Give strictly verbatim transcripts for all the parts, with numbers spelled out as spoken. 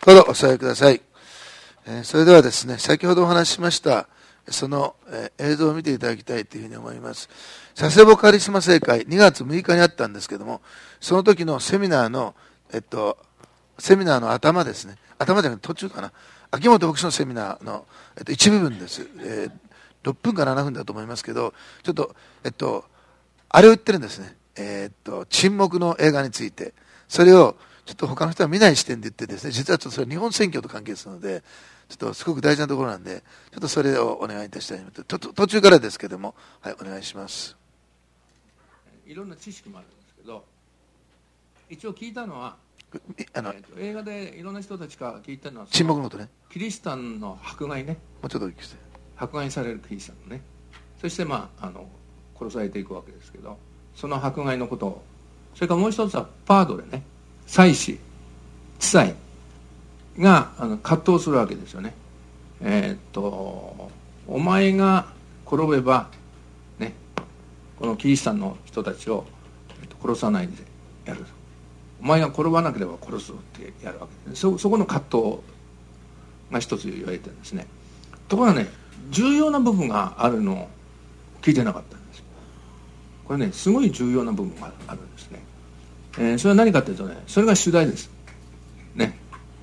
どうぞお座りください。えー、それではですね、先ほどお話ししましたその、えー、映像を見ていただきたいというふうに思います。佐世保カリスマ聖会にがつむいかにあったんですけども、その時のセミナーのえっとセミナーの頭ですね、頭じゃなくて途中かな、秋元牧師のセミナーの、えっと、一部分です、えー、ろっぷんかななふんだと思いますけど、ちょっとえっとあれを言ってるんですね、えー、っと沈黙の映画について。それをちょっと他の人は見ない視点で言ってですね、実はちょっとそれは日本選挙と関係するので、ちょっとすごく大事なところなんで、ちょっとそれをお願いいたしたいと。と途中からですけども、はい、お願いします。 いろんな知識もあるんですけど、一応聞いたのは、 あの、 えー、と映画でいろんな人たちが聞いたのは、 沈黙の音ね、 キリシタンの迫害ね、 もうちょっと大きくして、 迫害されるキリシタンのね、そしてまああの殺されていくわけですけど、その迫害のことを、それからもう一つはパードレね、祭司、地裁があの葛藤するわけですよね。えー、っとお前が転べばね、このキリシタンの人たちを、えっと、殺さないでやる、お前が転ばなければ殺すってやるわけです。 そ, そこの葛藤が一つ言われてるんですね。ところがね、重要な部分があるのを聞いてなかったんです。これね、すごい重要な部分があるんですね。えー、それは何かというとね、それが主題ですね。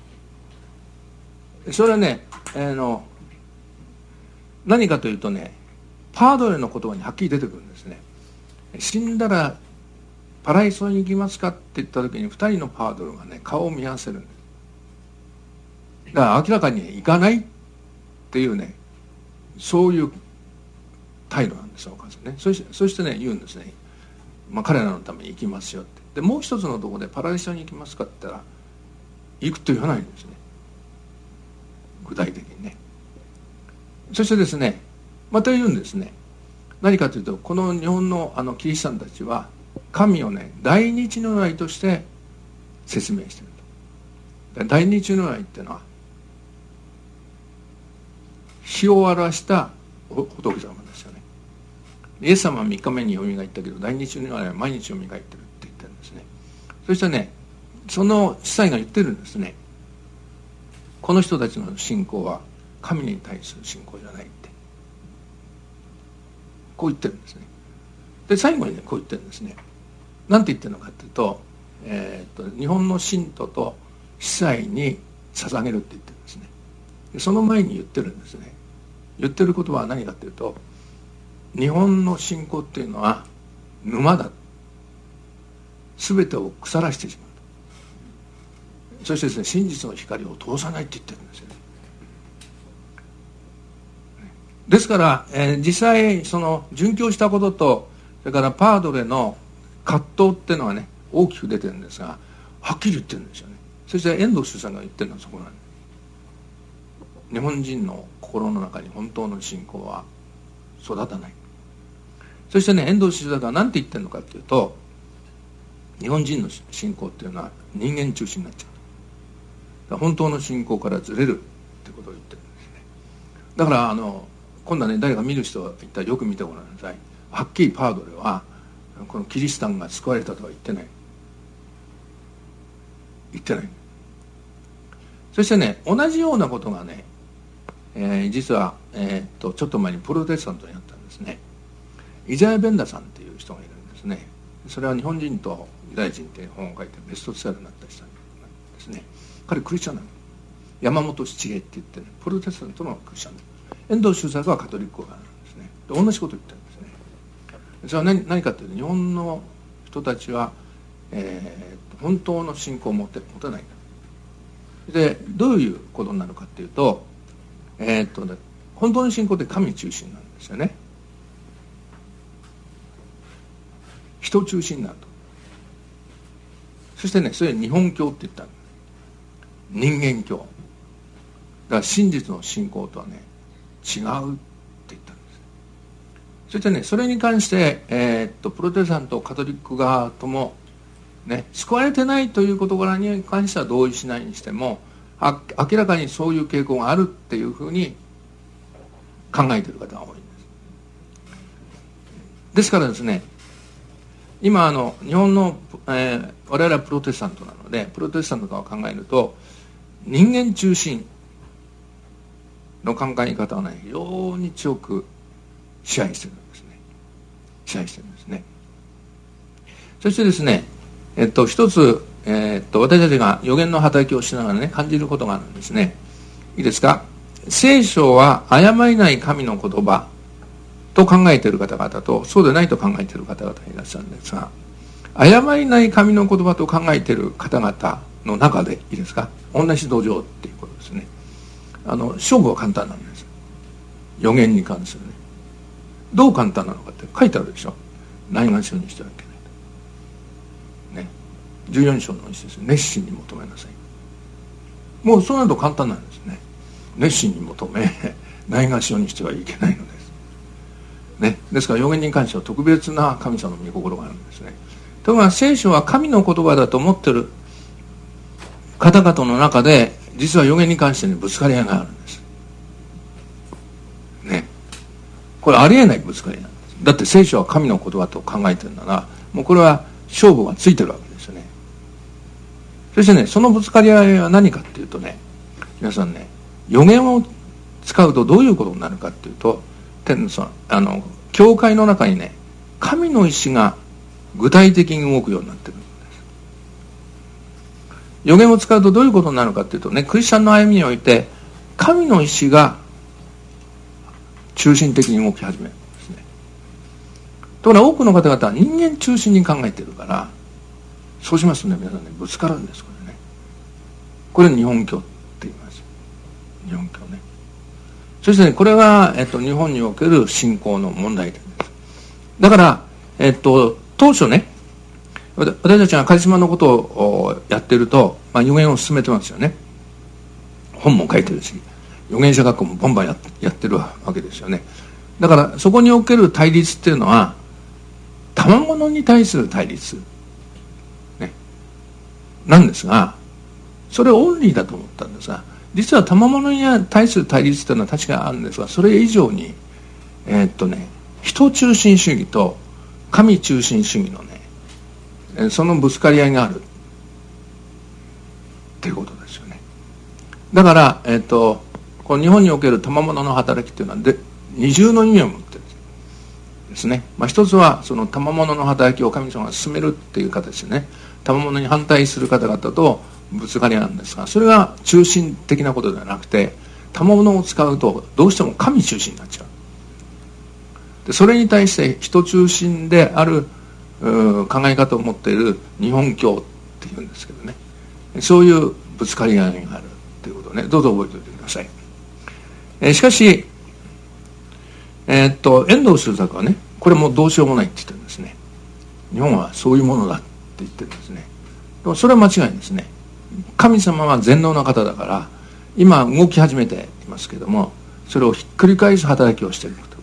それはね、えー、の何かというとね、パードレの言葉にはっきり出てくるんですね。死んだらパライソに行きますかって言った時にふたりのパードレがね、顔を見合わせるんです。だから明らかに、ね、行かないっていうね、そういう態度なんですよ、お母さんね。そして、そしてね、言うんですね、まあ、彼らのために行きますよって。でもう一つのところでパライソに行きますかって言ったら行くと言わないんですね、具体的にね。そしてですね、また言うんですね。何かというと、この日本のあのキリシタンたちは神をね、大日如来として説明していると。大日如来っていうのは日を表した仏様ですよね。イエス様はみっかめによみがえったけど、大日如来は毎日よみがえってるって言ってるんですね。そしてね、その司祭が言ってるんですね。この人たちの信仰は神に対する信仰じゃないって、こう言ってるんですね。で最後にね、こう言ってるんですね。なんて言ってるのかっていうと、えー、と日本の信徒と司祭に捧げるって言ってるんですね。でその前に言ってるんですね。言ってることは何かっていうと、日本の信仰っていうのは沼だ、全てを腐らしてしまう。そしてですね、真実の光を通さないって言ってるんですよね。ですから、えー、実際その殉教したことと、それからパードレの葛藤っていうのはね、大きく出てるんですが、はっきり言ってるんですよね。そして遠藤周さんが言ってるのはそこなんです。日本人の心の中に本当の信仰は育たない。そしてね、遠藤周さんが何て言ってるのかっていうと、日本人の信仰っていうのは人間中心になっちゃう。だから本当の信仰からずれるってことを言ってるんですね。だからあの今度はね、誰か見る人が言ったらよく見てごらんなさい。はっきりパードレはこのキリシタンが救われたとは言ってない。言ってない。そしてね、同じようなことがね、えー、実は、えー、っとちょっと前にプロテスタントにあったんですね。イザヤ・ベンダさんっていう人がいるんですね。それは日本人とユダヤ人っていう本を書いてベストセラーになった人なんですね。彼クリスチャンなの。山本七恵って言って、ね、プロテスタントのクリスチャン。遠藤周作はカトリック派なんですね。で同じこと言ってるんですね。それは 何, 何かというと、日本の人たちは、えー、本当の信仰を持て持てない。でどういうことになるかっていうと、えー、っとね、本当の信仰って神中心なんですよね。人中心になると。そしてね、それ日本教って言ったの。人間教だから真実の信仰とはね違うって言ったんです。そしてね、それに関して、えー、っとプロテスタントカトリック側ともね、救われてないという事柄に関しては同意しないにしても、あ明らかにそういう傾向があるっていうふうに考えている方が多いんです。ですからですね、今あの日本の、えー、我々はプロテスタントなので、プロテスタント側を考えると、 人間中心の考え方をね、非常に強く支配してるんですね。支配してるんですね。そしてですね、えっと、一つ、えー、っと、私たちが予言の働きをしながらね、感じることがあるんですね。いいですか？聖書は誤りない神の言葉と考えている方々と、そうでないと考えている方々がいらっしゃるんですが、誤りない神の言葉と考えている方々の中で、いいですか？同じ土壌っていうことですね。あの、勝負は簡単なんです。予言に関するね。どう簡単なのかって書いてあるでしょ。ないがしろにしてはいけない。ね。じゅうよん章の一節です。熱心に求めなさい。もうそうなると簡単なんですね。熱心に求め、ないがしろにしてはいけないのです。ね。ですから予言に関しては特別な神様の御心があるんですね。ところが聖書は神の言葉だと思っている方々の中で、実は予言に関してにぶつかり合いがあるんです。ね。これありえないぶつかり合いなんです。だって聖書は神の言葉と考えてるなら、もうこれは勝負がついてるわけですよね。そしてね、そのぶつかり合いは何かっていうとね、皆さんね、予言を使うとどういうことになるかっていうと、あの教会の中にね、神の意志が具体的に動くようになってるんです。予言を使うとどういうことになるかっていうとね、クリスチャンの歩みにおいて神の意志が中心的に動き始めるんですね。ところが多くの方々は人間中心に考えているから、そうしますとね、皆さんね、ぶつかるんです。これね、これ日本教って言います。日本教ね。そしてね、これは、えっと、日本における信仰の問題点です。だから、えっと、当初ね、私たちがカリスマのことをやっていると、まあ、予言を進めてますよね。本も書いてるし、預言者学校もバンバン や, やってるわけですよね。だからそこにおける対立っていうのは賜物に対する対立、ね、なんですが、それオンリーだと思ったんですが、実は賜物に対する対立っていうのは確かにあるんですが、それ以上にえー、っとね人中心主義と神中心主義のね、そのぶつかり合いがあるっていうことですよね。だから、えー、っとこの日本における賜物の働きっていうのはで二重の意味を持ってるんですね。まあ、一つはその賜物の働きを神様が進めるっていう形でね、賜物に反対する方々とぶつかり合うんですが、それが中心的なことではなくて、賜物を使うとどうしても神中心になっちゃう。でそれに対して人中心である考え方を持っている日本教っていうんですけどね、そういうぶつかり合いがあるということをね、どうぞ覚えておいてください。えー、しかし、えー、っと遠藤周作はね、これもどうしようもないって言ってるんですね。日本はそういうものだって言ってるんですね。でもそれは間違いですね。神様は全能な方だから、今動き始めていますけども、それをひっくり返す働きをしていること、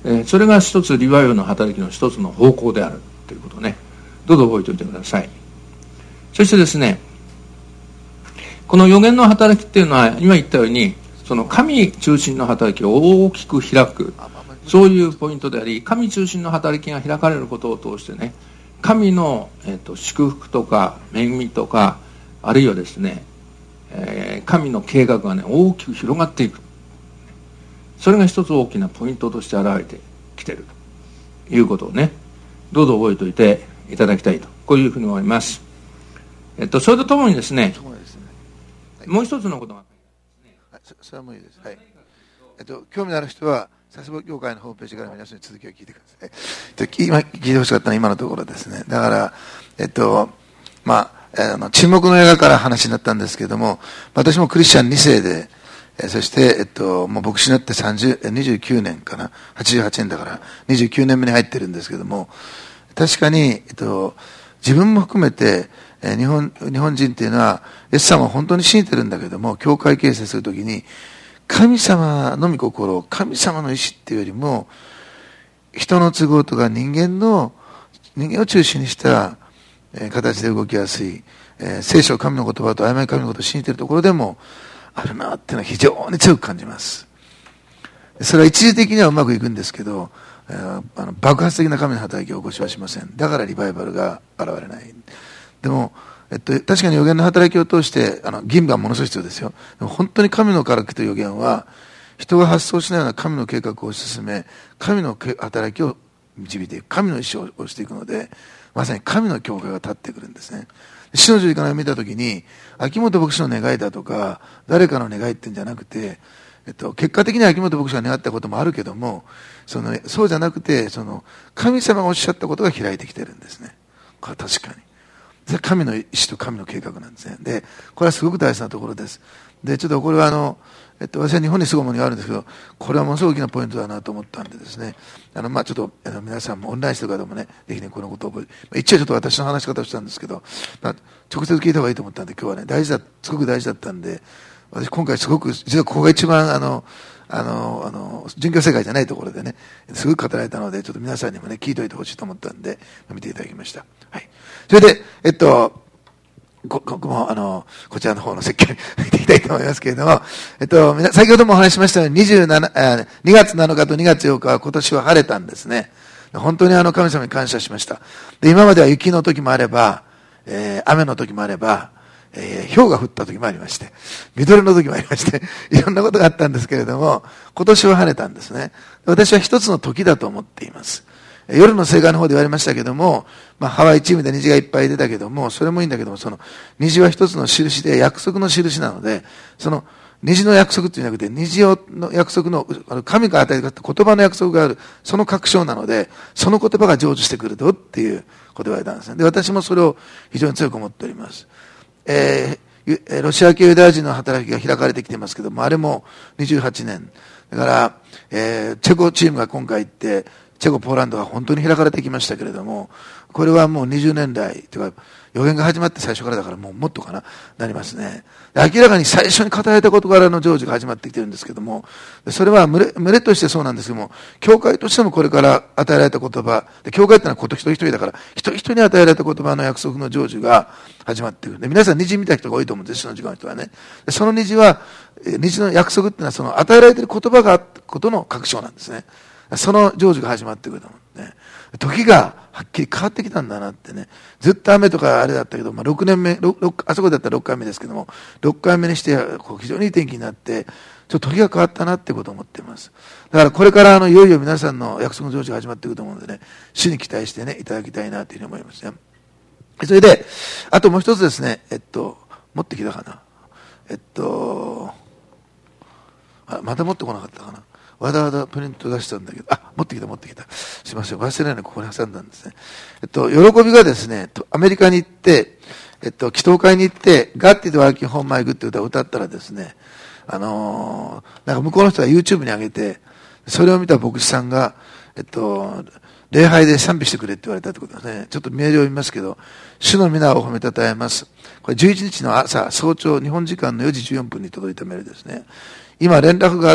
えー、それが一つリバイバルの働きの一つの方向であるということをね、どうぞ覚えておいてください。そしてですね、この予言の働きっていうのは今言ったように、その神中心の働きを大きく開く、そういうポイントであり、神中心の働きが開かれることを通してね、神の、えー、と祝福とか恵みとか、あるいはですね、えー、神の計画がね、大きく広がっていく。それが一つ大きなポイントとして現れてきているということをね、どうぞ覚えておいていただきたいと、こういうふうに思います。えっと、それとともにですね、もう一つのことが、 はい、そ, それはもういいです。はい。えっと、興味のある人は、佐世保教会のホームページから皆さんに続きを聞いてください。えっと、今聞いてほしかったのは今のところですね。だから、えっと、まあ、あの沈黙の映画から話になったんですけども、私もクリスチャンに世で、えそして、えっと、もう牧師になってさんじゅう、にじゅうきゅうねんかな、はちじゅうはちねんだからにじゅうきゅうねんめに入ってるんですけども、確かに、えっと、自分も含めて、え日本、日本人っていうのは、イエス様を本当に信じてるんだけども、教会形成するときに、神様の御心、神様の意志っていうよりも、人の都合とか人間の、人間を中心にした、えー、形で動きやすい、えー、聖書、神の言葉と曖昧神のことを信じているところでもあるなっていうのは非常に強く感じます。それは一時的にはうまくいくんですけど、えー、あの爆発的な神の働きを起こしはしません。だからリバイバルが現れない。でも、 えっと、確かに預言の働きを通して、あの、義務がものすごい必要ですよ。でも本当に神のから来た預言は、人が発想しないような神の計画を進め、神の働きを導いていく、神の意思をしていくので、まさに神の教会が立ってくるんですね。死の十字架を見たときに、秋元牧師の願いだとか、誰かの願いってんじゃなくて、えっと、結果的に秋元牧師が願ったこともあるけども、その、そうじゃなくて、その、神様がおっしゃったことが開いてきてるんですね。これは確かに。神の意思と神の計画なんですね。で、これはすごく大事なところです。で、ちょっとこれはあの、えっと、私は日本にすごいものがあるんですけど、これはものすごく大きなポイントだなと思ったんでですね、あの、まあちょっと、あの皆さんもオンラインしてる方もね、ぜひね、このことを覚えて、一応ちょっと私の話し方をしたんですけど、まあ、直接聞いた方がいいと思ったんで、今日はね、大事だ、すごく大事だったんで、私今回すごく、実はここが一番あの、あの、あの、殉教世界じゃないところでね、すごく語られたので、ちょっと皆さんにもね、聞いておいてほしいと思ったんで、見ていただきました。はい。それで、えっと、こ、ここも、あの、こちらの方の説教に見ていきたいと思いますけれども、えっと、先ほどもお話ししましたように、にじゅうなな、にがつなのかとにがつようかは今年は晴れたんですね。本当にあの、神様に感謝しました。で、今までは雪の時もあれば、えー、雨の時もあれば、えー、氷が降った時もありまして、緑の時もありまして、いろんなことがあったんですけれども、今年は晴れたんですね。私は一つの時だと思っています。夜の聖歌の方で言われましたけども、まあ、ハワイチームで虹がいっぱい出たけども、それもいいんだけども、その虹は一つの印で約束の印なので、その虹の約束っていうんじゃなくて、虹をの約束の、神が与えた言葉の約束がある、その確証なので、その言葉が成就してくるとっていうことを言われたんですね。で、私もそれを非常に強く思っております。えー、ロシア系ユダヤ人の働きが開かれてきていますけども、あれもにじゅうはちねん。だから、えー、チェコチームが今回行って、チェコ、ポーランドが本当に開かれてきましたけれども、これはもうにじゅうねん来、というか、予言が始まって最初からだからもうもっとかな、なりますね。明らかに最初に語られた事柄の成就が始まってきてるんですけども、それは群れ、群れとしてそうなんですけども、教会としてもこれから与えられた言葉、で教会ってのはこと一人一人だから、一人一人に与えられた言葉の約束の成就が始まってくる。で皆さん虹見た人が多いと思うんです、その時間の人はね。でその虹は、虹の約束っていうのはその与えられている言葉があったことの確証なんですね。その成就が始まってくると思うんで、ね、時がはっきり変わってきたんだなってね。ずっと雨とかあれだったけど、まあ、ろくねんめ、あそこだったらろっかいめですけども、ろっかいめにしてこう非常にいい天気になって、ちょっと時が変わったなってことを思っています。だからこれからあのいよいよ皆さんの約束の成就が始まってくると思うのでね、主に期待してね、いただきたいなというふうに思いますね。それで、あともう一つですね、えっと、持ってきたかな。えっと、あ、また持ってこなかったかな。わざわざプリント出したんだけど、あ、持ってきた持ってきた。すいません、忘れないようにここに挟んだんですね。えっと、喜びがですね、アメリカに行って、えっと、祈祷会に行って、ガッティとワーキンホームマイグって歌を歌ったらですね、あのー、なんか向こうの人が YouTube に上げて、それを見た牧師さんが、えっと、礼拝で賛美してくれって言われたってことですね。ちょっとメールを読みますけど、主の皆を褒めたたえます。これじゅういちにちの朝、早朝、日本時間のよじじゅうよんぷんに届いたメールですね。今連絡があって、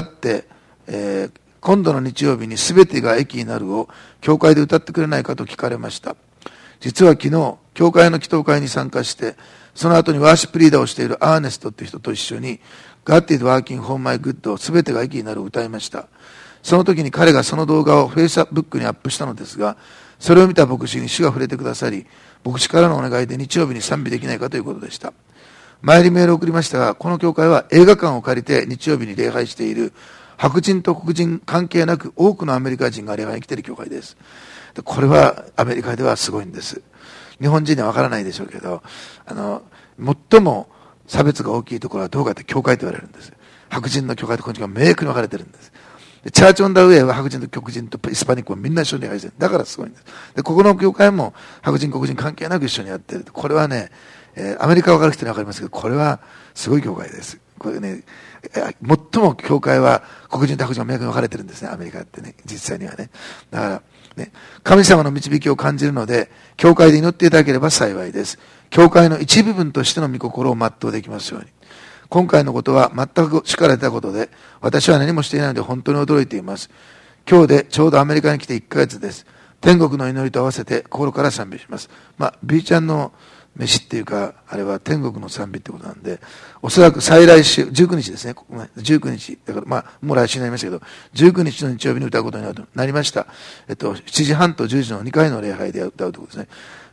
えー、今度の日曜日に全てが益になるを教会で歌ってくれないかと聞かれました。実は昨日、教会の祈祷会に参加して、その後にワーシップリーダーをしているアーネストっていう人と一緒に、ガッティドワーキンホームマイグッドを全てが益になるを歌いました。その時に彼がその動画をフェイスブックにアップしたのですが、それを見た牧師に主が触れてくださり、牧師からのお願いで日曜日に賛美できないかということでした。前にメールを送りましたが、この教会は映画館を借りて日曜日に礼拝している白人と黒人関係なく多くのアメリカ人が礼拝に来ている教会です。これはアメリカではすごいんです。日本人にはわからないでしょうけど、あの、最も差別が大きいところはどうかって教会と言われるんです。白人の教会と黒人が明確に分かれてるんです。でチャーチオンダウェイは白人と黒人とイスパニックはみんな一緒に礼拝してる。だからすごいんです。で、ここの教会も白人黒人関係なく一緒にやってる。これはね、えー、アメリカが分かる人には分かりますけど、これはすごい教会です。これね、最も教会は黒人と白人が明確に分かれてるんですね、アメリカってね、実際にはね。だから、ね、神様の導きを感じるので、教会で祈っていただければ幸いです。教会の一部分としての御心を全うできますように。今回のことは全く叱られたことで、私は何もしていないので本当に驚いています。今日でちょうどアメリカに来ていっかげつです。天国の祈りと合わせて心から賛美します。まあ、B ちゃんの飯っていうか、あれは天国の賛美ってことなんで、おそらく再来週、じゅうくにちですね、じゅうくにち、だからまあ、もう来週になりましたけど、じゅうくにちの日曜日に歌うことになりました。えっと、しちじはんとじゅうじのにかいの礼拝で歌うということですね。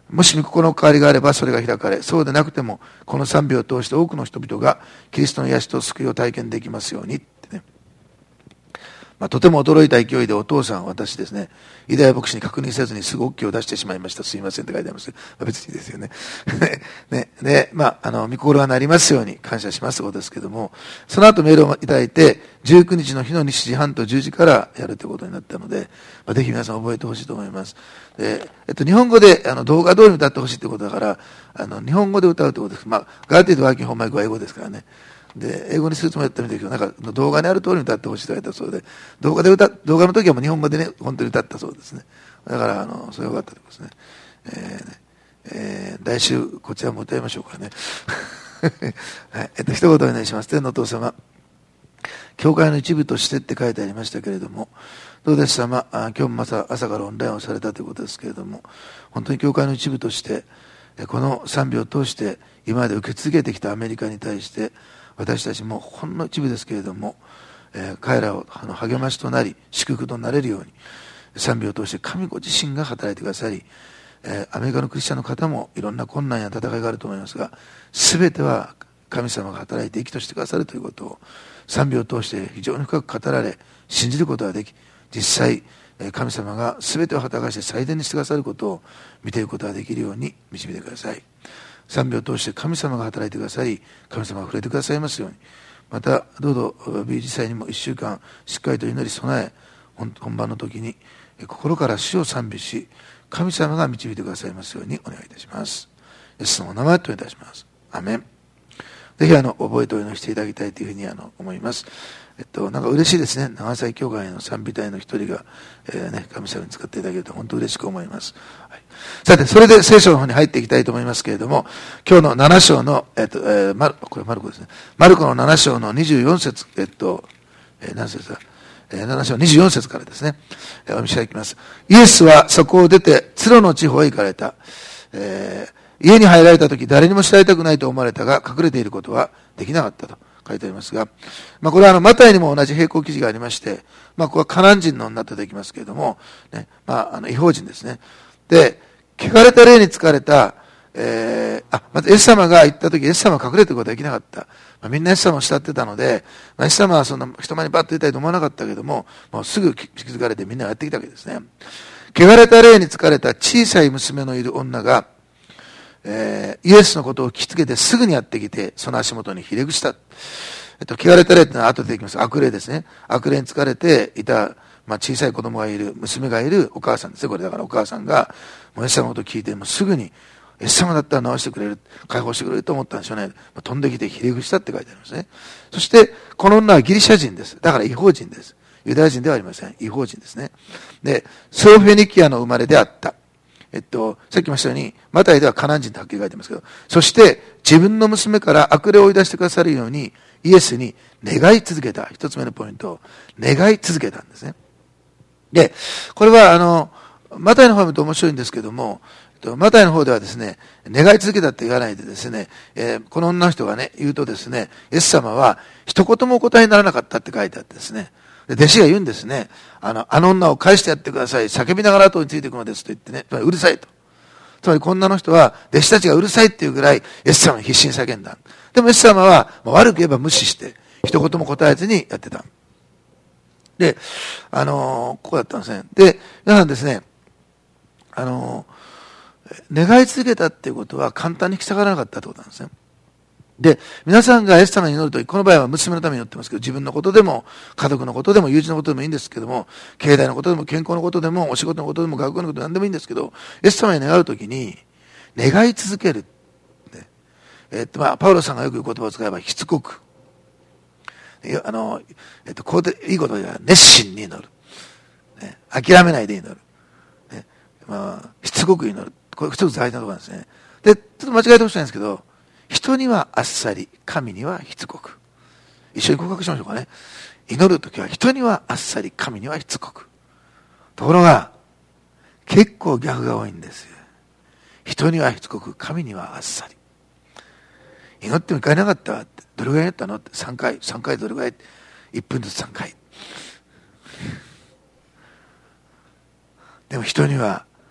もし御心の代わりがあればそれが開かれ、そうでなくてもこの賛美を通して多くの人々がキリストの癒しと救いを体験できますようにってね。まあ、とても驚いた勢いでお父さん、私ですね、イダヤ牧師に確認せずにすぐ OK を出してしまいました。すいませんって書いてあります。まあ、別にですよね。ね、で、まあ、あの、御心がなりますように感謝しますということですけども、その後メールをいただいて、じゅうくにちの日のしちじはんとじゅうじからやるということになったので、まあ、ぜひ皆さん覚えてほしいと思います。で、えっと、日本語で、あの、動画通りに歌ってほしいということだから、あの、日本語で歌うということです。まあ、ガーティーとワーキングホンマイクは英語ですからね。で、英語にするつもりだったみたいだけど、なんか動画にある通りに歌ってほしいと言われたそうで、動画で歌、動画の時はもう日本語でね、本当に歌ったそうですね。だから、あの、それが良かったということですね。えーねえー、来週、こちらも歌いましょうかね。はい。えっと、一言お願いします。天のお父様、教会の一部としてって書いてありましたけれども、どうです様、あ今日もまた朝からオンラインをされたということですけれども、本当に教会の一部として、この賛美を通して、今まで受け続けてきたアメリカに対して、私たちもほんの一部ですけれども、えー、彼らをあの励ましとなり祝福となれるように賛美を通して神ご自身が働いてくださり、えー、アメリカのクリスチャンの方もいろんな困難や戦いがあると思いますが、全ては神様が働いて益としてくださるということを賛美を通して非常に深く語られ信じることができ、実際神様が全てを働かして最善にしてくださることを見ていくことができるように導いてください。賛美を通して神様が働いてくださり、神様が触れてくださいますように、またどうぞ美事祭にもいっしゅうかんしっかりと祈り備え、本番の時に心から主を賛美し、神様が導いてくださいますようにお願いいたします。イエスのお名前といたします。アメン。ぜひあの覚えてお祈りしていただきたいというふうにあの思います。えっとなんか嬉しいですね。長崎教会の賛美隊の一人が、えーね、神様に使っていただけると本当嬉しく思います。はい、さてそれで聖書の方に入っていきたいと思いますけれども、今日のなな章のえっと、えー、マルこれマルコですね。マルコのなな章のにじゅうよん節、えっと、えー、何節だ。なな章にじゅうよん節からですね、お読みしていきます。イエスはそこを出てツロの地方へ行かれた。えー家に入られた時誰にも知られたくないと思われたが隠れていることはできなかったと書いてありますが、まあ、これはあのマタイにも同じ並行記事がありまして、まあ、ここはカナン人の女とできますけれども、ね、まあ、あの異邦人ですね。で、汚れた霊に疲れた、えー、あ、まずイエス様が行った時、イエス様は隠れていることはできなかった。まあ、みんなイエス様を慕ってたので、まあ、イエス様はそんな人前にバッと出たいと思わなかったけども、もうすぐ気づかれてみんながやってきたわけですね。汚れた霊に疲れた小さい娘のいる女が、えー、イエスのことを聞きつけてすぐにやってきて、その足元にひれ伏した。えっと、汚れた霊ってのは後で出てきます。悪霊ですね。悪霊に疲れていた、まあ、小さい子供がいる、娘がいるお母さんですね。これだからお母さんが、もうイエス様のことを聞いて、もうすぐに、イエス様だったら治してくれる、解放してくれると思ったんでしょうね。飛んできてひれ伏したって書いてありますね。そして、この女はギリシャ人です。だから異邦人です。ユダヤ人ではありません。異邦人ですね。で、ソーフェニキアの生まれであった。えっと、さっき言いましたように、マタイではカナン人とはっきり書いてますけど、そして自分の娘から悪霊を追い出してくださるように、イエスに願い続けた。一つ目のポイントを、願い続けたんですね。で、これはあの、マタイの方を見ると面白いんですけども、マタイの方ではですね、願い続けたって言わないでですね、えー、この女の人がね、言うとですね、イエス様は一言もお答えにならなかったって書いてあってですね、弟子が言うんですね。あの、あの女を返してやってください。叫びながら後についていくのですと言ってね。つまりうるさいと。つまりこんなの人は弟子たちがうるさいっていうぐらいイエス様に必死に叫んだ。でもイエス様は悪く言えば無視して一言も答えずにやってた。で、あのー、ここだったんですね。で、皆さんですね、あのー、願い続けたっていうことは簡単に引き下がらなかったってことなんですね。で、皆さんがイエス様に祈るとき、この場合は娘のために祈ってますけど、自分のことでも、家族のことでも、友人のことでもいいんですけども、経済のことでも、健康のことでも、お仕事のことでも、学校のことでも何でもいいんですけど、イエス様に願うときに、願い続ける。ね、えっと、まあ、パウロさんがよく言う言葉を使えば、しつこく。あの、えっと、こうで、いいことでは熱心に祈る。ね、諦めないで祈る。ね、まあ、しつこく祈る。これ一つ大事なところなんですね。で、ちょっと間違えてほしいんですけど、人にはあっさり、神にはしつこく。一緒に告白しましょうかね。祈るときは人にはあっさり、神にはしつこく。ところが、結構逆が多いんですよ。人にはしつこく、神にはあっさり。祈っても行かれなかったって。どれぐらいやったのってさんかい。さんかいどれぐらい ?いっ 分ずつさんかい。でも人には、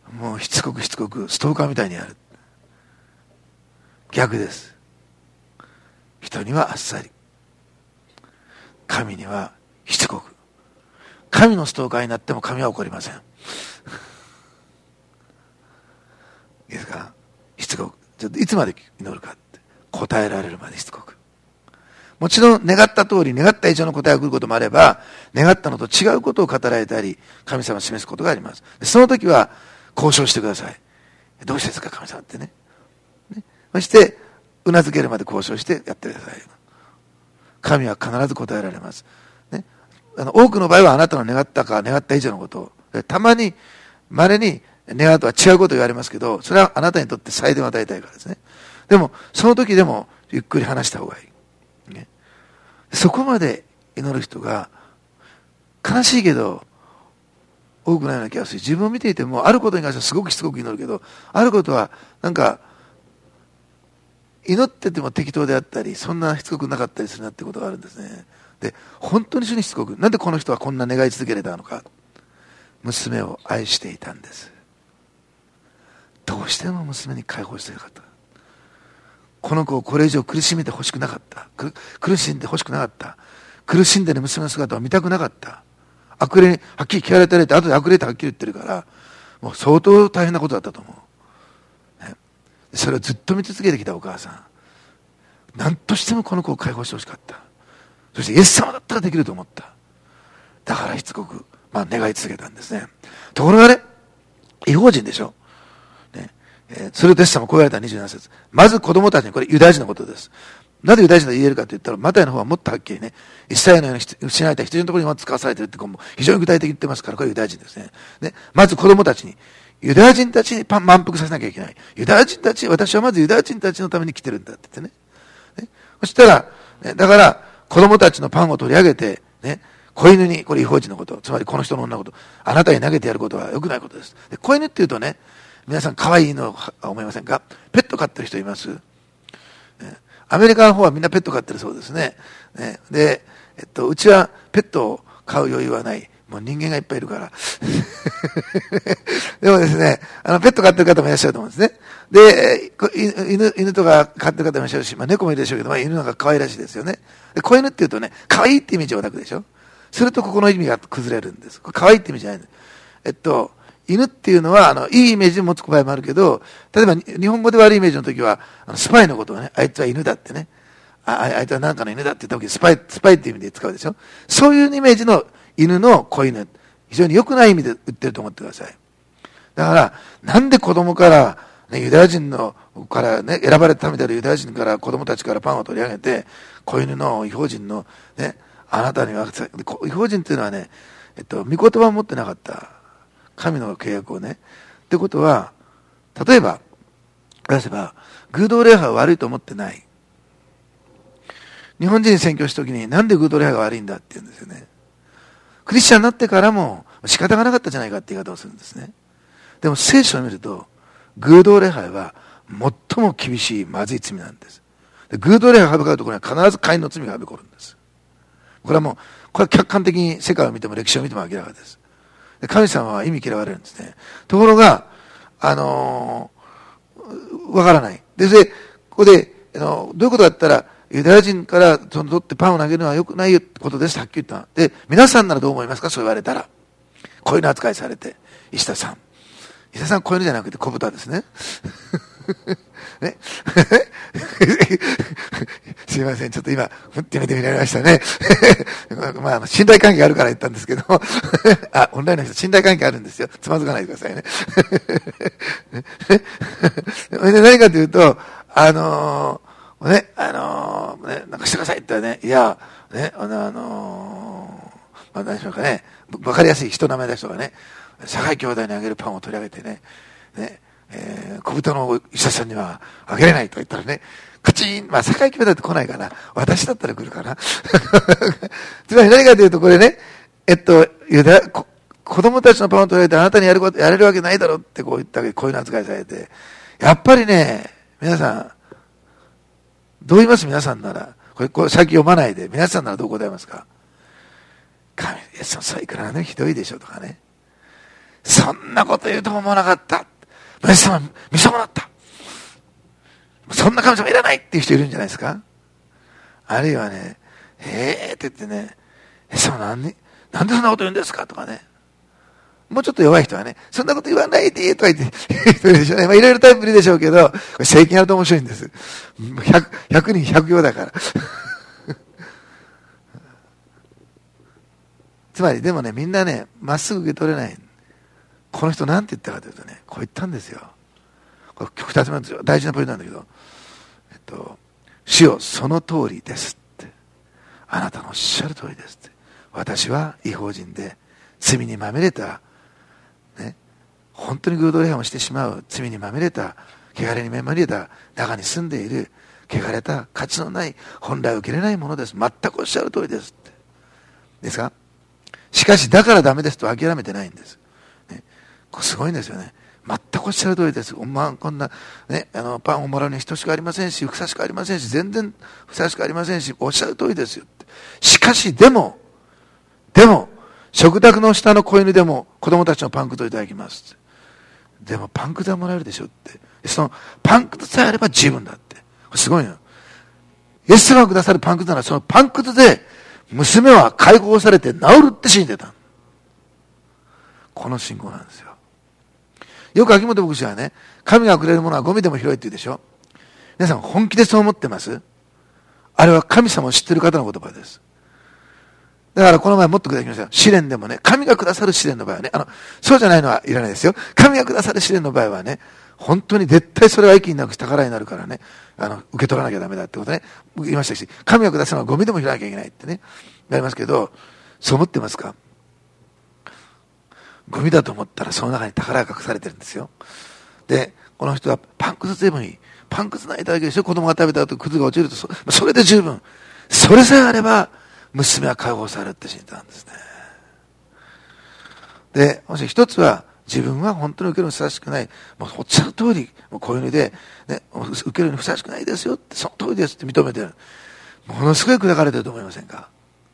もうしつこくしつこくストーカーみたいにやる。逆です。人にはあっさり、神にはしつこく。神のストーカーになっても神は怒りません。いいですか。しつこく、ちょっといつまで祈るかって答えられるまでしつこく。もちろん願った通り、願った以上の答えが来ることもあれば、願ったのと違うことを語られたり、神様を示すことがあります。その時は交渉してください。どうしてですか神様ってね。ね、そしてうなずけるまで交渉してやってください。神は必ず答えられます。ね、あの多くの場合はあなたの願ったか願った以上のことを、たまに稀に願うとは違うことを言われますけど、それはあなたにとって祭典を与えたいからですね。でもその時でもゆっくり話した方がいい。ね、そこまで祈る人が悲しいけど多くないような気がする。自分を見ていてもあることに関してはすごくしつこく祈るけど、あることはなんか祈ってても適当であったり、そんなしつこくなかったりするなってことがあるんですね。で、本当に主にしつこく、なんでこの人はこんな願い続けれたのか。娘を愛していたんです。どうしても娘に解放していなかった。この子をこれ以上苦しめてほしくなかった。苦しんでほしくなかった。苦しんでる娘の姿を見たくなかった。悪霊にはっきり聞かれたらって後で悪霊ってはっきり言ってるから、もう相当大変なことだったと思う、ね、それをずっと見続けてきたお母さん、何としてもこの子を解放してほしかった。そしてイエス様だったらできると思った。だからしつこく、まあ、願い続けたんですね。ところがね、異邦人でしょ、ねえー、それを弟子様こう言われたにじゅうなな節。まず子供たちに、これユダヤ人のことです。なぜユダヤ人と言えるかと言ったら、マタイの方はもっとはっきりね、イスラエルのように失われた羊のところにも使わされているって、非常に具体的に言ってますから、これユダヤ人ですね。ね、まず子供たちに、ユダヤ人たちに満腹させなきゃいけない。ユダヤ人たち、私はまずユダヤ人たちのために来てるんだって言ってね。ね、そしたら、ね、だから子供たちのパンを取り上げて、ね、子犬に、これ異邦人のこと、つまりこの人の女のこと、あなたに投げてやることは良くないことです。で、子犬って言うとね、皆さん可愛い犬を思いませんか？ペット飼ってる人います？ね、アメリカの方はみんなペット飼ってるそうですね。ね、で、えっと、うちはペットを飼う余裕はない。もう人間がいっぱいいるから。でもですね、あの、ペット飼ってる方もいらっしゃると思うんですね。で、犬、犬とか飼ってる方もいらっしゃるし、まあ猫もいるでしょうけど、まあ犬の方が可愛らしいですよね。で、子犬って言うとね、可愛いってイメージを抱くでしょ。するとここの意味が崩れるんです。これ可愛いって意味じゃないんです。えっと、犬っていうのは、あの、いいイメージを持つ場合もあるけど、例えば日本語で悪いイメージの時は、あのスパイのことをね、あいつは犬だってね、あ、あいつは何かの犬だって言った時、スパイ、スパイっていう意味で使うでしょ。そういうイメージの犬の子犬、非常に良くない意味で売ってると思ってください。だから、なんで子供から、ね、ユダヤ人の、からね、選ばれた民であるユダヤ人から子供たちからパンを取り上げて、子犬の異邦人の、ね、あなたには、異邦人っていうのはね、えっと、御言葉を持ってなかった。神の契約をね。ってことは、例えば、出せば、偶像礼拝は悪いと思ってない。日本人に宣教したときに、なんで偶像礼拝が悪いんだって言うんですよね。クリスチャンになってからも仕方がなかったじゃないかって言い方をするんですね。でも聖書を見ると、偶像礼拝は最も厳しいまずい罪なんです。で偶像礼拝がはびこるところには必ず会員の罪がはびこるんです。これはもう、これは客観的に世界を見ても歴史を見ても明らかです。で神様は意味嫌われるんですね。ところが、あのー、わからない。で、で、ここで、あのどういうことだったら、ユダヤ人からその取ってパンを投げるのは良くないことです。はっきり言った。で、皆さんならどう思いますか？そう言われたら。こういうの扱いされて。石田さん。石田さんこういうのじゃなくて小豚ですね。ね。すいません。ちょっと今、ふって見てみられましたね。まあ、信頼関係があるから言ったんですけど。あ、オンラインの人、信頼関係あるんですよ。つまずかないでくださいね。で何かというと、あのー、ね、あのー、ね、なんかしてくださいって言ったらね、いや、ね、あの、あのー、まあ、何でしょうかね、わかりやすい人名前出した人がね、堺兄弟にあげるパンを取り上げてね、ね、えー、小豚の医者さんにはあげれないと言ったらね、カチン、まあ、堺兄弟って来ないかな。私だったら来るかな。つまり何かというと、これね、えっと、ユダヤ、子供たちのパンを取り上げてあなたにやること、やれるわけないだろってこう言ったわけで、こういうの扱いされて、やっぱりね、皆さん、どう言います皆さんなら。これ、これ先読まないで。皆さんならどう答えますか？神、イエスのそれいくらね、ひどいでしょとかね。 そんなこと言うとも思わなかった。イエス様見損なった。そんな神様いらないっていう人いるんじゃないですか。あるいはね、えーって言ってね、イエス様なんで、なんでそんなこと言うんですかとかね。もうちょっと弱い人はね、そんなこと言わないでとか言って言う人いるでしょうね。まあいろいろタイプいるでしょうけど、これ聖經やると面白いんです。ひゃく、ひゃくにんひゃく行だから。つまりでもね、みんなね、まっすぐ受け取れない。この人なんて言ったかというとね、こう言ったんですよ。これふたつめなんですよ。大事なポイントなんだけど、えっと、主よ、その通りですって。あなたのおっしゃる通りですって。私は異邦人で罪にまみれた、ね、本当に偶像礼拝をしてしまう罪にまみれた、汚れにまみれた中に住んでいる、汚れた価値のない、本来受けれないものです。全くおっしゃる通りですって。ですか？しかしだからダメですと諦めてないんです。ね、これすごいんですよね。全くおっしゃる通りです。まあ、こんな、ね、あのパンをもらうに等しくありませんし、ふさしくありませんし、全然ふさしくありませんし、おっしゃる通りですよって。しかしでも、でも、食卓の下の子犬でも子供たちのパンくずをいただきますって。でもパンくずはもらえるでしょって。そのパンくずさえあれば十分だって。これすごいの。イエス様がくださるパンくずならそのパンくずで娘は解放されて治るって信じてた。この信仰なんですよ。よく秋元牧師はね、神がくれるものはゴミでも拾えって言うでしょ。皆さん本気でそう思ってます？あれは神様を知っている方の言葉です。だからこの前もっとくだきましたよ。試練でもね、神がくださる試練の場合はね、あの、そうじゃないのはいらないですよ。神がくださる試練の場合はね、本当に絶対それは益になく宝になるからね、あの、受け取らなきゃダメだってことね、言いましたし、神がくださるのはゴミでも拾わなきゃいけないってね、なりますけど、そう思ってますか？ゴミだと思ったらその中に宝が隠されてるんですよ。で、この人はパンくずでもいい。パンくずないただけでしょ。子供が食べた後くずが落ちると そ, それで十分。それさえあれば娘は解放されるって信じたんですね。で、もし一つは自分は本当に受けるにふさわしくない。もうおっしゃる通り、もうこういうので、ね、受けるにふさわしくないですよって、その通りですって認めてる。ものすごい砕かれてると思いませんか？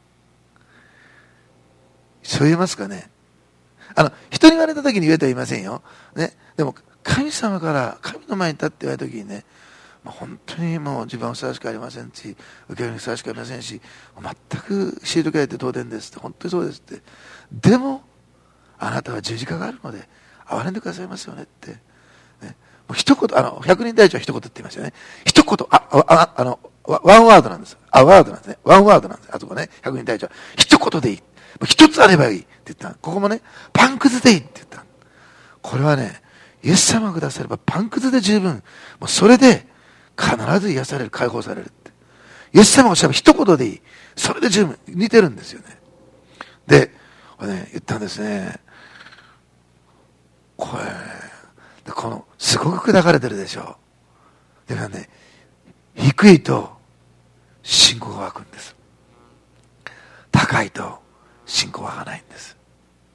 そう言えますかね？あの、人に言われた時に言えとは言いませんよ。ね。でも、神様から神の前に立って言われた時にね、もう本当にもう自分はふさわしくありませんし、受けるにふさわしくありませんし、全く退けられて当然ですって、本当にそうですって。でも、あなたは十字架があるので、憐れんでくださいますよねって。ね、もう一言、あの、百人隊長は一言って言いましたよね。一言、あ、あ、あの、ワンワードなんです。あ、ワードなんですね。ワンワードなんです。あそこね、百人隊長は。一言でいい。一つあればいいって言った。ここもね、パンくずでいいって言った。これはね、イエス様がくださればパンくずで十分。もうそれで必ず癒される、解放されるって。イエス様がおっしゃれば一言でいい。それで十分。似てるんですよね。で、これね、言ったんですね。これ、この、すごく砕かれてるでしょ。でもね、低いと信仰が湧くんです。高いと信仰は湧かないんです。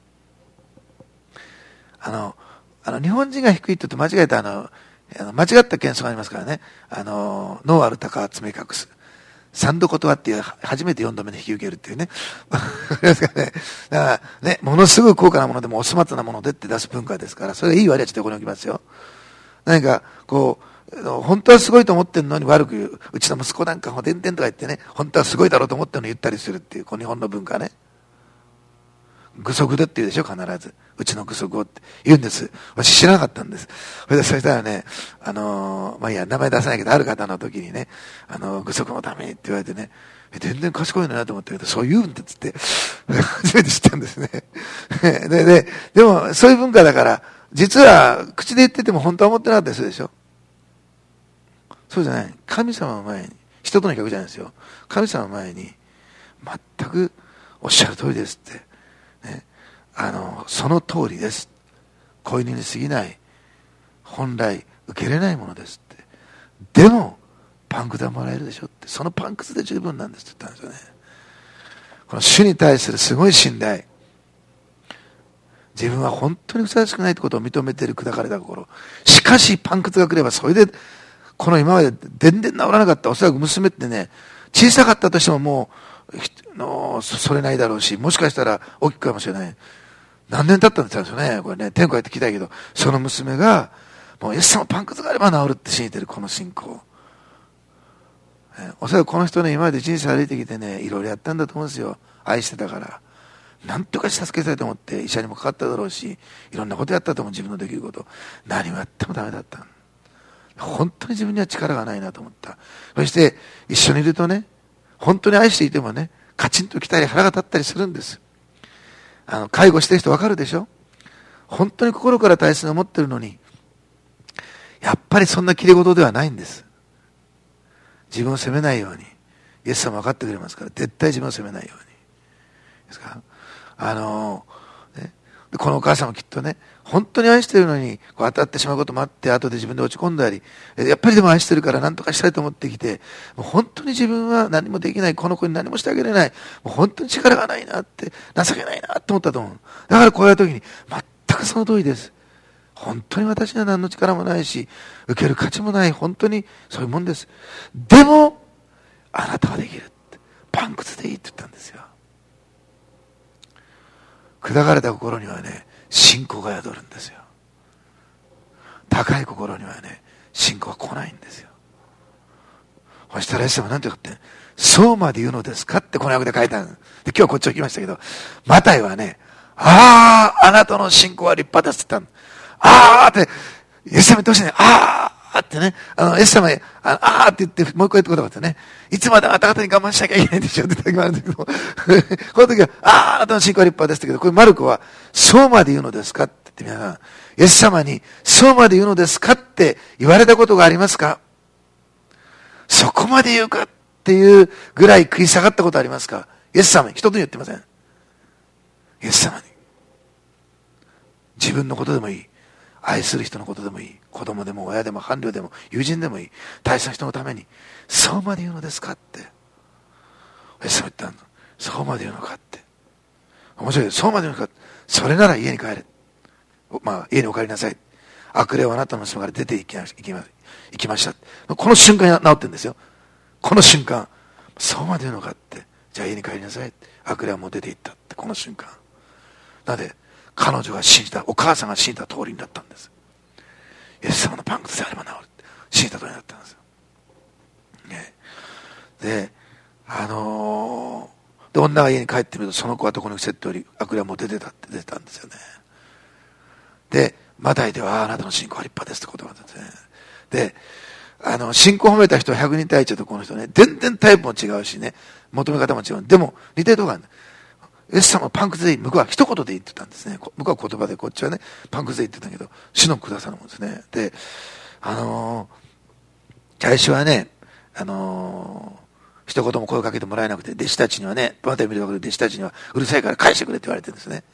あの、あの日本人が低いって言うと間違えたあの、あの間違った謙遜がありますからね。あの、脳ある鷹は爪隠す。三度断って初めて四度目で引き受けるっていうね。わかりますかね。だからね、ものすごく高価なものでもお粗末なものでって出す文化ですから、それがいい悪いはちょっとここに置きますよ。何か、こう、本当はすごいと思ってるのに悪く言う。うちの息子なんかほでんてんとか言ってね、本当はすごいだろうと思ってるのに言ったりするっていう、この日本の文化ね。具足でって言うでしょ、必ず。うちの具足をって言うんです。私知らなかったんです。それで、そしたらね、あのー、まあいいや、名前出さないけど、ある方の時にね、あのー、具足のためにって言われてね、全然賢いのなと思ったけど、そう言うんだっつって、初めて知ったんですね。で、で、でも、そういう文化だから、実は、口で言ってても本当は思ってなかったりするでしょ。そうじゃない。神様の前に、人との比較じゃないですよ。神様の前に、全くおっしゃる通りですって。ね、あのその通りです。子犬に過ぎない、本来受けれないものですって。でもパンくずはもらえるでしょって、そのパンくずで十分なんですって言ったんですよね。この主に対するすごい信頼、自分は本当にふさわしくないってことを認めている砕かれた心、しかしパンくずが来ればそれでこの今まで全然治らなかった、おそらく娘ってね、小さかったとしてももうのそれないだろうし、もしかしたら大きくかもしれない。 何年経ったんですよね。これね、天国へって聞いたけど、その娘が、もうイエス様パンくずがあれば治るって信じてる、この信仰。えおそらくこの人ね、今まで人生歩いてきてね、いろいろやったんだと思うんですよ。愛してたから。なんとかして助けたいと思って、医者にもかかっただろうし、いろんなことやったと思う、自分のできること。何をやってもダメだった。本当に自分には力がないなと思った。そして、一緒にいるとね、本当に愛していてもね、カチンときたり腹が立ったりするんです。あの、介護してる人わかるでしょ？本当に心から大切に思ってるのに、やっぱりそんな切れ事ではないんです。自分を責めないように。イエス様分かってくれますから、絶対自分を責めないように。ですか？あの、ね、このお母さんもきっとね、本当に愛してるのに、こう当たってしまうこともあって、後で自分で落ち込んだり、やっぱりでも愛してるから何とかしたいと思ってきて、もう本当に自分は何もできない、この子に何もしてあげれない、もう本当に力がないなって、情けないなって思ったと思う。だからこういう時に、全くその通りです。本当に私には何の力もないし、受ける価値もない、本当にそういうもんです。でも、あなたはできるって。パンくずでいいって言ったんですよ。砕かれた心にはね、信仰が宿るんですよ。高い心にはね、信仰は来ないんですよ。そしたらイエス様は何て言うかって、そうまで言うのですかってこの訳で書いてある。で、今日はこっちを来ましたけど、マタイはね、ああ、あなたの信仰は立派ですって言ったの。ああって、イエス様言ってほしいね。ああってね、あの、イエス様へ、ああって言って、もう一回言ってことがあってね、いつまであなた方に我慢しなきゃいけないんでしょって時もあるんだけど、この時は、ああ、あなたの信仰は立派ですってけど、これマルコは、そうまで言うのですかって言って皆さん、イエス様に、そうまで言うのですかって言われたことがありますか？そこまで言うかっていうぐらい食い下がったことありますか？イエス様に、人と言ってません。イエス様に。自分のことでもいい。愛する人のことでもいい。子供でも親でも伴侶でも友人でもいい。大切な人のために、そうまで言うのですかって。イエス様言ったの。そうまで言うのかって。面白い。そうまで言うのか。それなら家に帰れ。まあ、家にお帰りなさい。悪霊はあなたの娘から出て行きま行きま行きました。この瞬間に治ってるんですよ。この瞬間。そうまで言うのかって。じゃあ家に帰りなさい。悪霊はもう出て行ったって。この瞬間。なので、彼女が信じた、お母さんが信じた通りになったんです。イエス様のパンくずであれば治るって信じた通りになったんですよ。ね、で、あのー、で、女が家に帰ってみると、その子はどこに伏せており、悪霊はもう出てたって出てたんですよね。で、マタイでは、あなたの信仰は立派ですって言葉だったんですね。で、あの、信仰を褒めた人はひゃくにん対いちとこの人ね、全然タイプも違うしね、求め方も違う。でも、似てるところがある。イエス様はパンくずでいい。向こうは一言で言ってたんですね。向こうは言葉で、こっちはね、パンくずで言ってたけど、主のくださるもんですね。で、あのー、最初はね、あのー、一言も声をかけてもらえなくて、弟子たちにはね、マタイ見るわけで弟子たちには、うるさいから返してくれって言われてるんですね。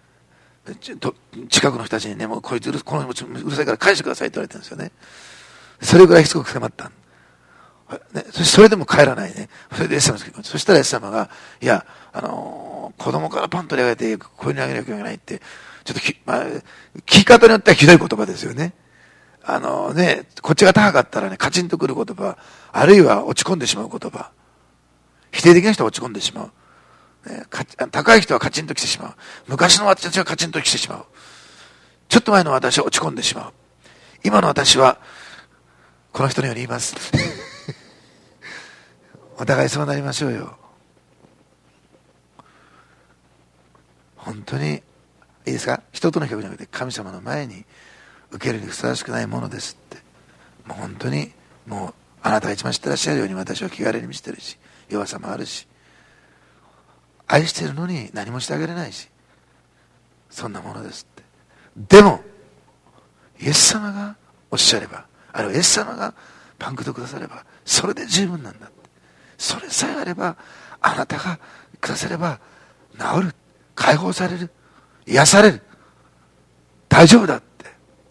近くの人たちにね、もうこいつうる、このうるさいから返してくださいって言われてるんですよね。それぐらいしつこく迫った。ね、そそれでも帰らないね。それでイエス様が、そしたらイエス様が、いや、あのー、子供からパン取り上げて、こういうにあげなきゃいけないって、ちょっとき、まあ、聞き方によってはひどい言葉ですよね。あのー、ね、こっちが高かったらね、カチンとくる言葉、あるいは落ち込んでしまう言葉。否定的な人は落ち込んでしまう。ね、高い人はカチンと来てしまう。昔の私たちはカチンと来てしまう。ちょっと前の私は落ち込んでしまう。今の私は、この人のように言います。お互いそうなりましょうよ。本当にいいですか？人との比較じゃなくて神様の前に受けるにふさわしくないものですって。もう本当にもうあなたが一番知ってらっしゃるように私は気軽に見せてるし、弱さもあるし、愛してるのに何もしてあげれないし、そんなものですって。でもイエス様がおっしゃれば、あるいはイエス様がパンクとくだされば、それで十分なんだって。それさえあれば、あなたがくだされば治る、解放される、癒される、大丈夫だって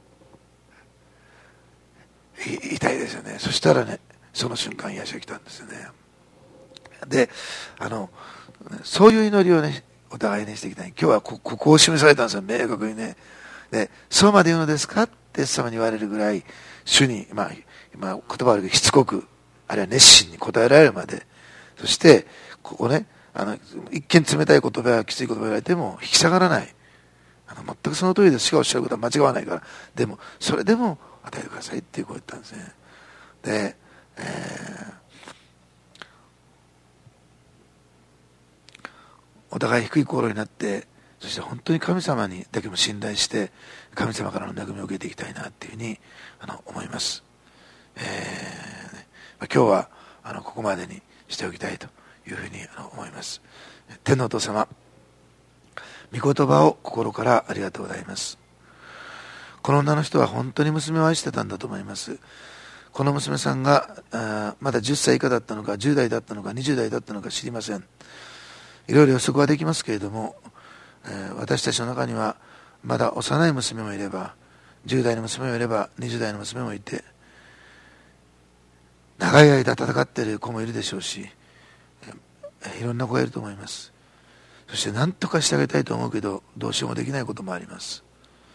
言いたいですよね。そしたらね、その瞬間癒しが来たんですよね。で、あのそういう祈りをね、お互いにしていきたい。今日はこここを示されたんですよ、明確にね。で、そうまで言うのですかってイエス様に言われるぐらい、主に、まあ、まあ、言葉悪くしつこく、あるいは熱心に答えられるまで、そして、ここね、あの、一見冷たい言葉やきつい言葉を言われても引き下がらない。 あの全くその通りです。主がおっしゃることは間違わないから。でもそれでも与えてくださいっていうこう言ったんですね。で、えー、お互い低い心になって、そして本当に神様にだけも信頼して神様からの恵みを受けていきたいなっていうふうにあの思います。えー、今日はあのここまでにしておきたいというふうにあの思います。天のお父様、御言葉を心からありがとうございます。この女の人は本当に娘を愛してたんだと思います。この娘さんがあまだじゅっさい以下だったのかじゅう代だったのかにじゅう代だったのか知りません。いろいろ予測はできますけれども、えー、私たちの中にはまだ幼い娘もいればじゅう代の娘もいればにじゅう代の娘もいて、長い間戦っている子もいるでしょうし、いろんな子がいると思います。そして何とかしてあげたいと思うけどどうしようもできないこともあります。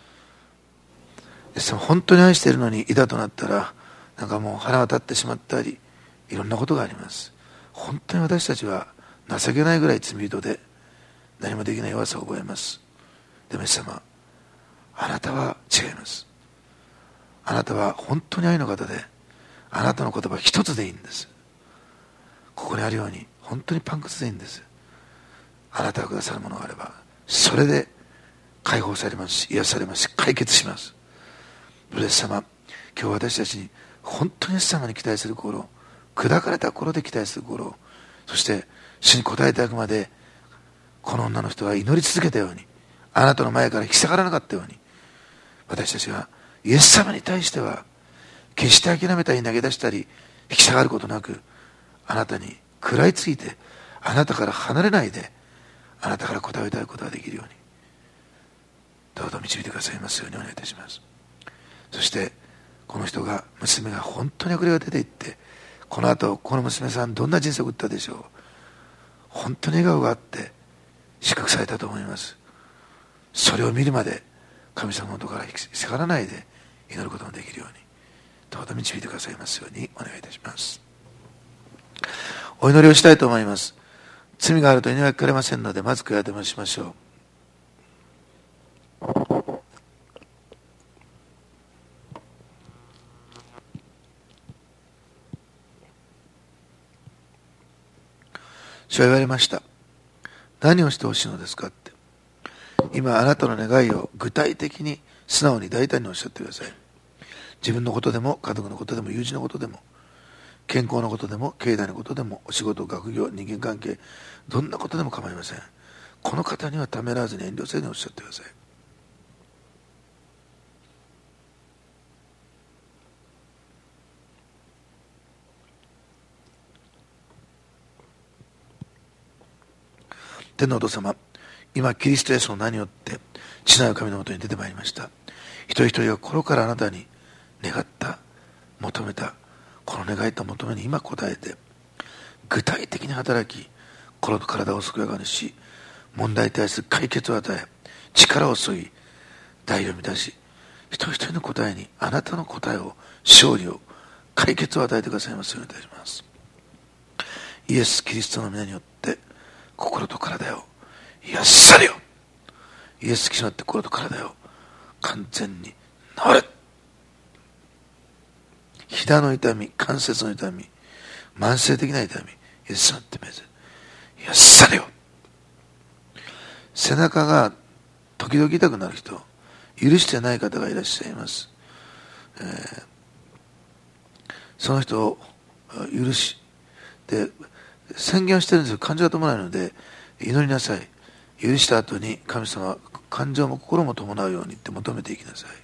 ですから本当に愛しているのにいざとなったらなんかもう腹が立ってしまったり、いろんなことがあります。本当に私たちは情けないぐらい罪人で何もできない弱さを覚えます。でもイエス様、あなたは違います。あなたは本当に愛の方で、あなたの言葉一つでいいんです。ここにあるように本当にパンクスでいいんです。あなたがくださるものがあればそれで解放されますし癒されますし解決します。イエス様、今日私たちに本当にイエス様に期待する心、砕かれた心で期待する心、そして主に応えていただくまでこの女の人は祈り続けたように、あなたの前から引き下がらなかったように、私たちはイエス様に対しては決して諦めたり投げ出したり引き下がることなく、あなたに食らいついてあなたから離れないであなたから答えをいただくことができるようにどうぞ導いてくださいますようにお願いいたします。そしてこの人が娘が本当に遅れが出ていって、この後この娘さんどんな人生を送ったでしょう。本当に笑顔があって祝福されたと思います。それを見るまで神様の元から引き下がらないで祈ることができるようにどうぞ導いてくださいますようにお願いいたします。お祈りをしたいと思います。罪があると祈りが聞かれませんので、まず悔い改めしましょう。主は言われました。何をしてほしいのですかって。今あなたの願いを具体的に素直に大胆におっしゃってください。自分のことでも家族のことでも友人のことでも健康のことでも経済のことでもお仕事、学業、人間関係、どんなことでも構いません。この方にはためらわずに遠慮せずにおっしゃってください。天のお父様、今キリストイエスの名によって父なる神のもとに出てまいりました。一人一人が心からあなたに願った、求めたこの願いと求めに今応えて、具体的に働き、心と体を健やかにし、問題に対する解決を与え、力を注ぎ、大を満たし、一人一人の答えにあなたの答えを、勝利を、解決を与えてくださいますようにいたします。イエス・キリストの皆によって心と体を癒されよ。イエス・キリストによって心と体を完全に治れ。膝の痛み、関節の痛み、慢性的な痛み、イエス様ってめず癒されよ。背中が時々痛くなる人、許してない方がいらっしゃいます。えー、その人を許しで宣言をしてるんですよ。感情が伴うので祈りなさい。許した後に神様は感情も心も伴うようにって求めていきなさい。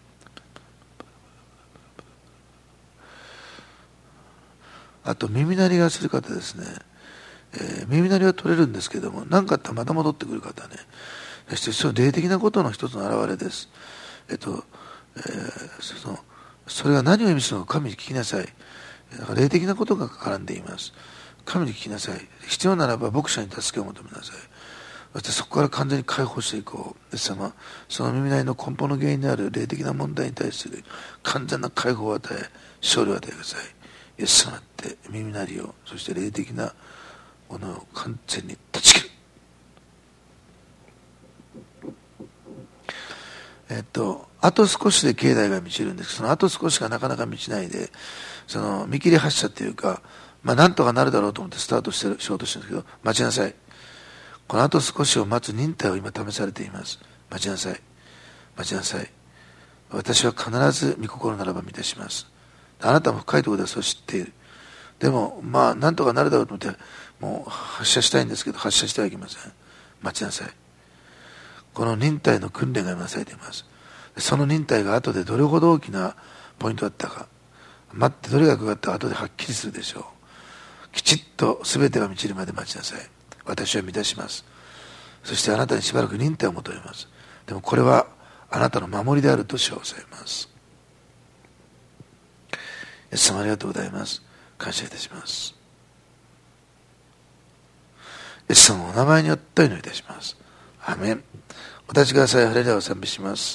あと耳鳴りがする方ですね、えー、耳鳴りは取れるんですけども、何かあったらまた戻ってくる方ね。そしてその霊的なことの一つの表れです。えっと、えー、そのそれが何を意味するのか神に聞きなさい。霊的なことが絡んでいます。神に聞きなさい。必要ならば牧者に助けを求めなさい。そしてそこから完全に解放していこう。イエス様、その耳鳴りの根本の原因である霊的な問題に対する完全な解放を与え、勝利を与えてください。イエス様って耳鳴りを、そして霊的なものを完全に断ち切る。 えっと、あと少しで境内が満ちるんですけど、そのあと少しがなかなか満ちないで、その見切り発車っていうか、まあなんとかなるだろうと思ってスタートしてる、しようとしてるんですけど、待ちなさい。このあと少しを待つ忍耐を今試されています。待ちなさい。待ちなさい。私は必ず御心ならば満たします。あなたも深いところではそう知っている。でも、まあ、なんとかなるだろうと思って、もう発射したいんですけど、発射してはいけません。待ちなさい。この忍耐の訓練がなされています。その忍耐が後でどれほど大きなポイントだったか、待ってどれがかかったか後ではっきりするでしょう。きちっと全てが満ちるまで待ちなさい。私は満たします。そしてあなたにしばらく忍耐を求めます。でもこれはあなたの守りであると称されます。イエス様ありがとうございます。感謝いたします。イエス様のお名前によってお祈りいたします。アーメン。お立ちください。ハレルヤを賛美します。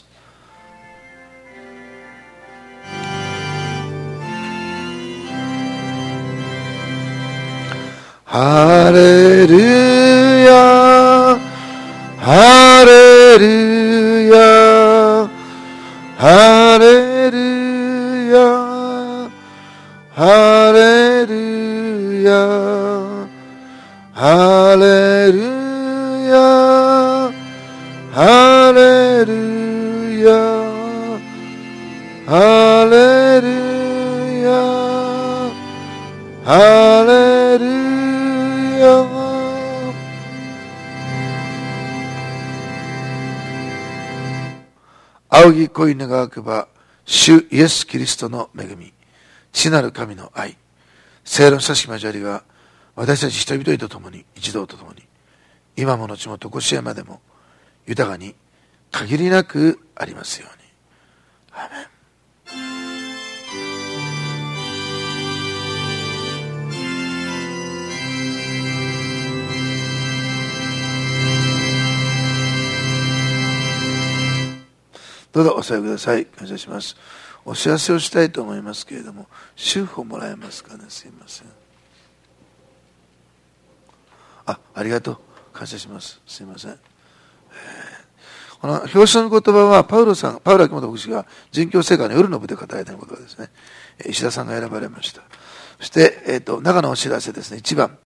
ハレルヤ、ハレルヤ、ハレルヤ、ハレルヤ、ハレルヤ、ハレルヤ、ハレルヤ、ハレルヤ。仰ぎ恋願わくば、主イエス・キリストの恵み、父なる神の愛、聖霊の親しき交わりが、私たち人々と共に、一同と共に、今も後もとこしえまでも、豊かに限りなくありますように。アーメン。どうぞお座りください。感謝します。お知らせをしたいと思いますけれども、祝福をもらえますかね。すいません。あ、ありがとう。感謝します。すいません。この表紙の言葉はパウロさん、パウロ秋元牧師が人教聖会の夜の部で語られた言葉ですね。石田さんが選ばれました。そして、えっと、中のお知らせですね。いちばん。